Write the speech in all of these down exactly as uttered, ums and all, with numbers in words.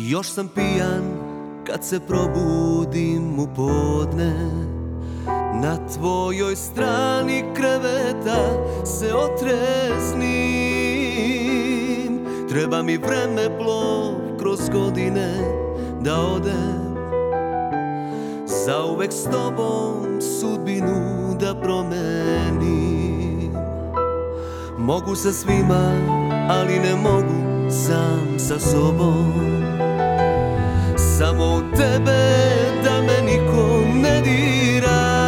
Još sam pijan kad se probudim u podne. Na tvojoj strani kreveta se otreznim. Treba mi vreme plov kroz godine da odem, zauvek s tobom sudbinu da promenim. Mogu sa svima, ali ne mogu sam sa sobom. Samo u tebe da me niko ne dira.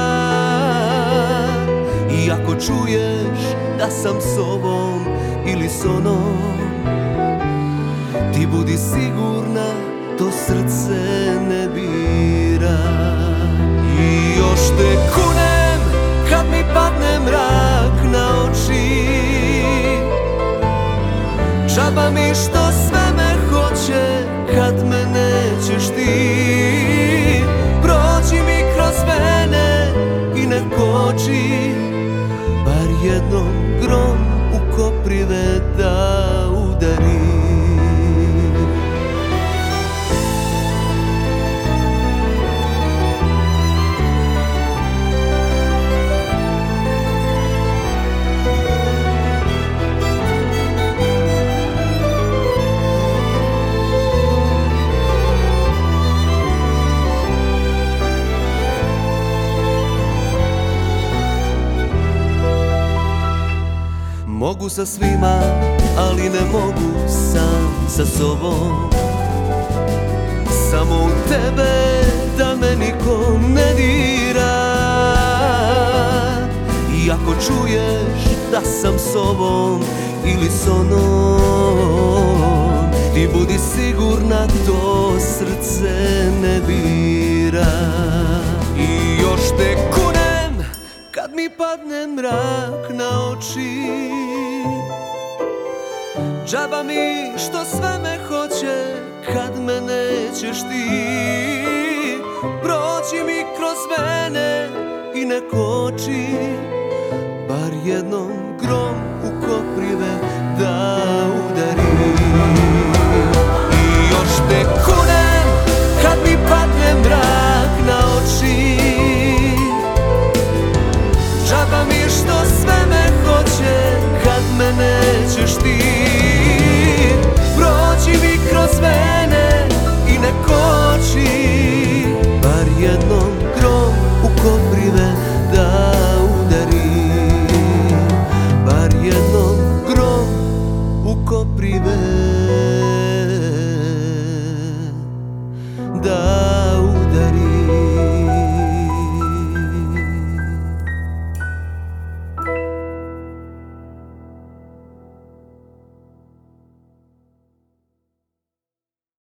I ako čuješ da sam s ovom ili s onom, ti budi sigurna, to srce ne bira. I još te kunem kad mi padne mrak na oči. Džaba mi što sve me hoće kad me nećeš ti. Prođi mi kroz vene i ne koči, bar jednom grom u koprive da udari. Mogu sa svima, ali ne mogu sam sa sobom. Samo u tebe da me niko ne dira. I ako čuješ da sam s ovom ili s onom, ti budi sigurna, to srce ne bira. I još te kunem kad mi padne mrak na oči. Džaba mi što sve me hoće kad me nećeš ti. Prođi mi kroz vene i ne koči, bar jednom grom u koprive da